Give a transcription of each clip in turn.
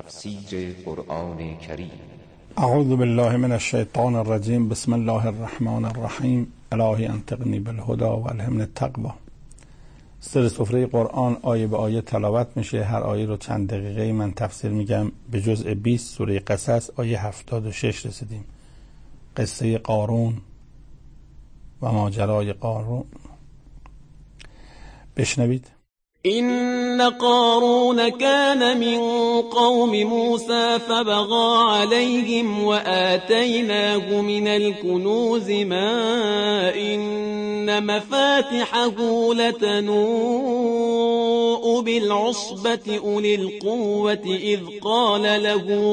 تفسیر قرآن کریم. اعوذ بالله من الشیطان الرجیم. بسم الله الرحمن الرحیم. الهی انطقنی بالهدی و الهمنی التقوی. سر سفره قرآن آیه به آیه تلاوت میشه. هر آیه رو چند دقیقه من تفسیر میگم. به جزء 20 سوره قصص آیه 76 رسیدیم. قصه قارون و ماجرای قارون. بشنوید. إن قارون كان من قوم موسى فبغى عليهم وآتيناه من الكنوز ما إن مفاتحه لتنوء بالعصبة أولي القوة إذ قال له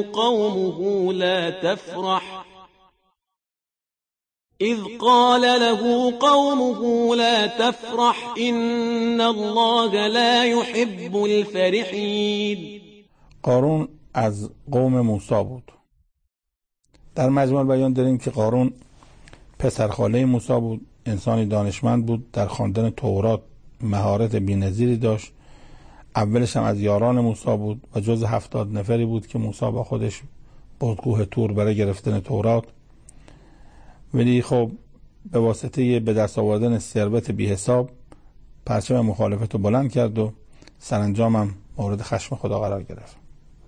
قومه لا تفرح إن الله لا يحب الفرحين. قارون از قوم موسی بود. در مجموع بیان داریم که قارون پسرخاله موسی بود، انسانی دانشمند بود، در خواندن تورات مهارت بی‌نظیری داشت. اولش هم از یاران موسی بود و جز 70 نفری بود که موسی با خودش برد کوه طور برای گرفتن تورات. ولی خب به واسطه به دست آوردن ثروت بی حساب پرچم مخالفت رو بلند کرد و سرانجام هم مورد خشم خدا قرار گرفت.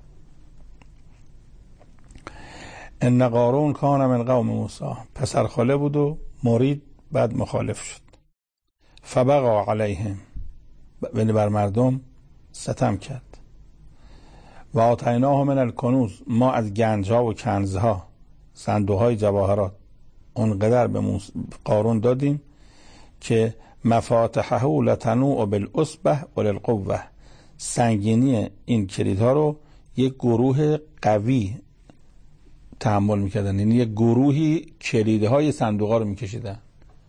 ان قارون کان من قوم موسی، پسرخاله بود و مرید، بعد مخالف شد. فبغى علیهم، ولی بر مردم ستم کرد. و آتیناه من الکنوز، ما از گنجها و کنزها، صندوقهای جواهرات اونقدر به قارون دادیم که مفاتحه لتنوء بالعصبة وللقوة، سنگینی این کلیدها رو یک گروه قوی تحمل میکردن. یعنی یک گروهی کلیدهای صندوقها رو میکشیدن.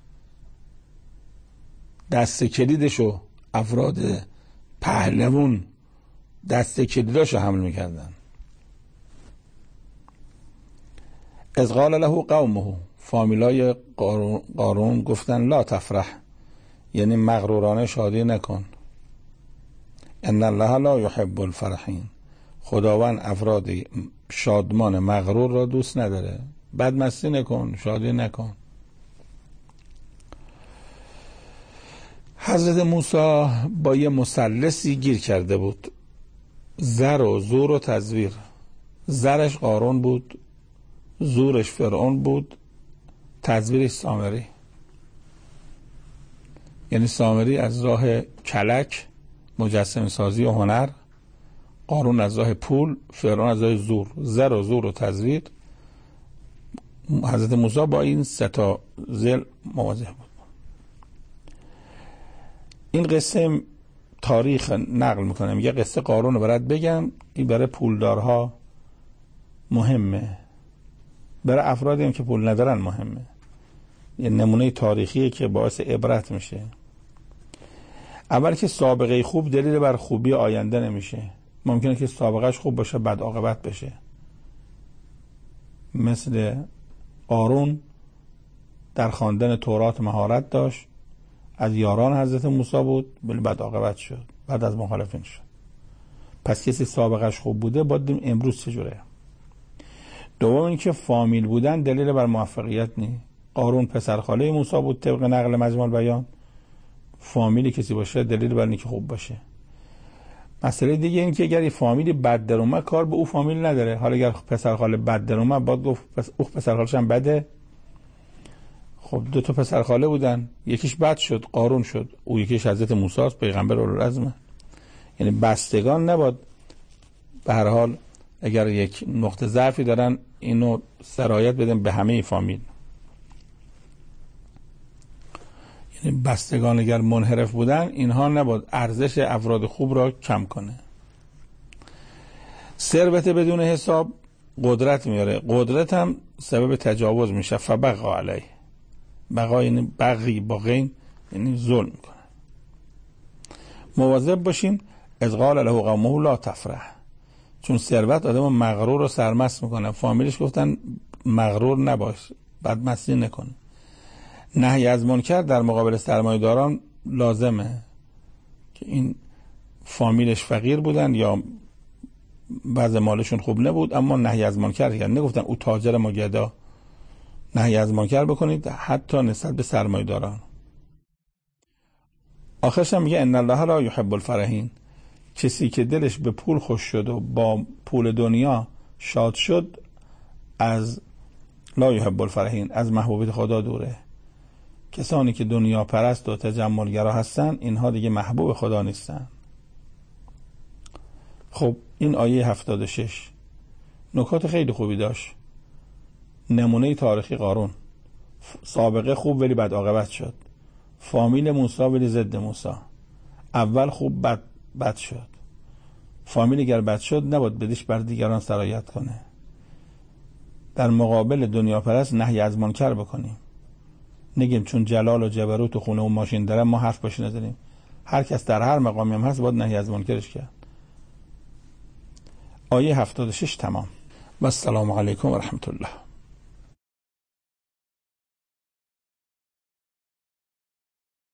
دست کلیدشو افراد پهلوون دست کلیداشو حمل میکردن. اذ قال له قومه، فامیلای قارون گفتن لا تفرح، یعنی مغرورانه شادی نکن. ان الله لا يحب الفرحین، خداوند افراد شادمان مغرور را دوست نداره. بدمستی نکن، شادی نکن. حضرت موسی با یه مثلثی گیر کرده بود: زر و زور و تزویر. زرش قارون بود، زورش فرعون بود، تزویرش سامری. یعنی سامری از راه کلک، مجسم سازی و هنر، قارون از راه پول، فرعون از راه زور. زر و زور و تزویر. حضرت موسی با این سه تا ذل مواجه بود. این قصه تاریخ نقل میکنم. یه قصه قارون رو برات بگم، این برای پولدارها مهمه، برای افرادی هم که پول ندارن مهمه. یه نمونه تاریخیه که باعث عبرت میشه. اول که سابقه خوب دلیل بر خوبی آینده نمیشه. ممکنه که سابقهش خوب باشه بد عاقبت بشه. مثل قارون در خواندن تورات مهارت داشت، از یاران حضرت موسی بود، ولی بد عاقبت شد، بعد از مخالفین شد. پس کسی سابقهش خوب بوده، باید ببینیم امروز چجوره. دوم اینکه فامیل بودن دلیل بر موفقیت نیست. قارون پسرخاله موسی بود طبق نقل مجموع بیان. فامیلی کسی باشه دلیل بر اینکه خوب باشه. مسئله دیگه این که اگر یه فامیلی بد در اومد، کار به او فامیل نداره. حالا اگر پسرخاله بد در اومد، باید گفت او پسرخالش هم بده. خب دو تا پسرخاله بودن، یکیش بد شد، قارون شد، او یکیش حضرت موسی است، پیغمبر اولوالعزم. یعنی بستگان نباید به هر حال اگر یک نقطه ضعفی دارن اینو سرایت بدن به همه فامیل. یعنی بستگان اگر منحرف بودن، اینها نباید ارزش افراد خوب را کم کنه. ثروت بدون حساب قدرت میاره، قدرت هم سبب تجاوز میشه. فبغى علیه، بغا یعنی بغی با غین، یعنی ظلم میکنه. مواظب باشین. اذ قال له قومه لا تفرح، چون ثروت آدم مغرور و سرمست میکنه. فامیلش گفتن مغرور نباش، بدمستی نکن. نهی از منکر در مقابل سرمایه‌داران لازمه که این فامیلش فقیر بودن یا وضع مالشون خوب نبود اما نهی از منکر کردن. نگفتن او تاجر ما گدا، نهی از منکر بکنید حتی نسبت به سرمایه‌داران. آخرش هم میگه ان الله لا یحب الفرحین. کسی که دلش به پول خوش شد و با پول دنیا شاد شد، از لا یحب الفرحین، از محبوبیت خدا دوره. کسانی که دنیا پرست و تجملگرا هستن، اینها دیگه محبوب خدا نیستن. خب این آیه 76 نکات خیلی خوبی داشت. نمونه تاریخی قارون، سابقه خوب ولی بد عاقبت شد. فامیل موسی ولی ضد موسی. اول خوب بد شد. فامیل اگر بد شد نباید بدیش بر دیگران سرایت کنه. در مقابل دنیا پرست نهی از منکر بکنیم. نگیم چون جلال و جبروت و خونه و ماشین داره ما حرف باش نزنیم. هر کس در هر مقامی هم هست باید نهی از منکرش کرد. آیه 76 تمام. و السلام علیکم و رحمت الله.